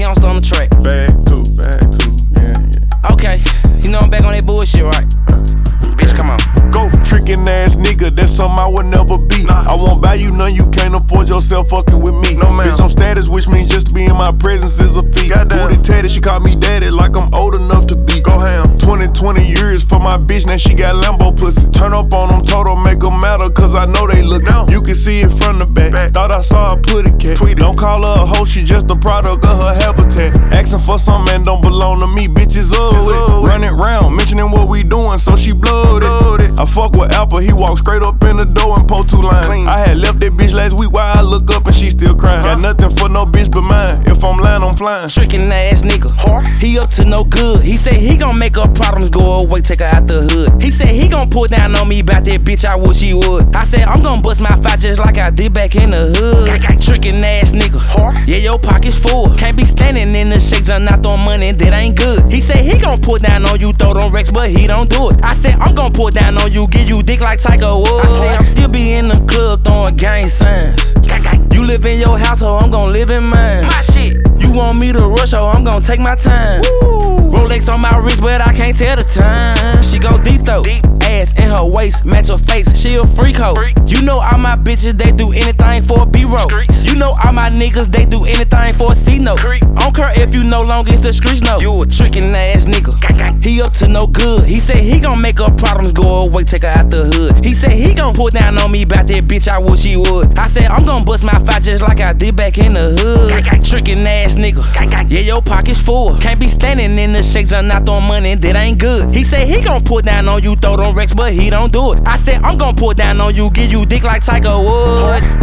youngster on the track. Bag too, yeah. Okay, you know I'm back on that bullshit, right? Bitch, come on. Go trickin' ass nigga, that's something I would never be. I won't buy you none, you can't afford yourself fucking with me. No, bitch, I'm status, which means just to be in my presence is a feat. Booty tatted, she called me daddy like I'm old enough to be. Go ham. 20 years for my bitch, now she got Lambo pussy. Turn up on them, total make them matter, cause I know they look. You can see it from the back. Thought I saw a putty cat. Don't call her a hoe, she just a product of her habitat. Asking for something and don't belong to me, bitches owe it. Run it round, mentioning what we doing, so she blooded. I fuck with Apple, he walked straight up in the door and pulled 2 lines. I had left that bitch last week while I look up and she still crying. Got nothing for no bitch but mine. If I'm lying, I'm flying. Trickin' ass nigga, he up to no good. He said he gon' make her problems go away, take her out the hood. He said he gon' pull down on me about that bitch, I wish he would. I said I'm gon' bust my fight just like I did back in the hood. Trickin' ass nigga, yeah, your pocket's full. Can't be standing in the shakes and not throwing money, that ain't good. He said he gon' pull down on you, throw them racks, but he don't do it. I said I'm gon' pull down on you, give you dick like Tiger Woods. I said I'm still be in the club throwing gang signs. You live in your household, I'm gon' live in mine. My shit. You want me to rush, oh, I'm gon' take my time. Rolex on my wrist, but I can't tell the time. She go deep though, ass in her waist, match her face, she a freak hoe. You know all my bitches, they do anything for a B-roll. You know all my niggas, they do anything for a C-note. I don't care if you no longer it's the streets, no. You a trickin' ass nigga, he up to no good. He said he gon' make her problems go away, take her out the hood. He said he gon' pull down on me about that bitch, I wish he would. I said I'm gon' bust my fight just like I did back in the hood. Trickin' ass nigga, yeah, your pocket's full. Can't be standing in the shakes and not throwing money, that ain't good. He said he gon' pull down on you, throw them racks, but he don't do it. I said I'm gon' pull down on you, give you dick like Tiger Woods.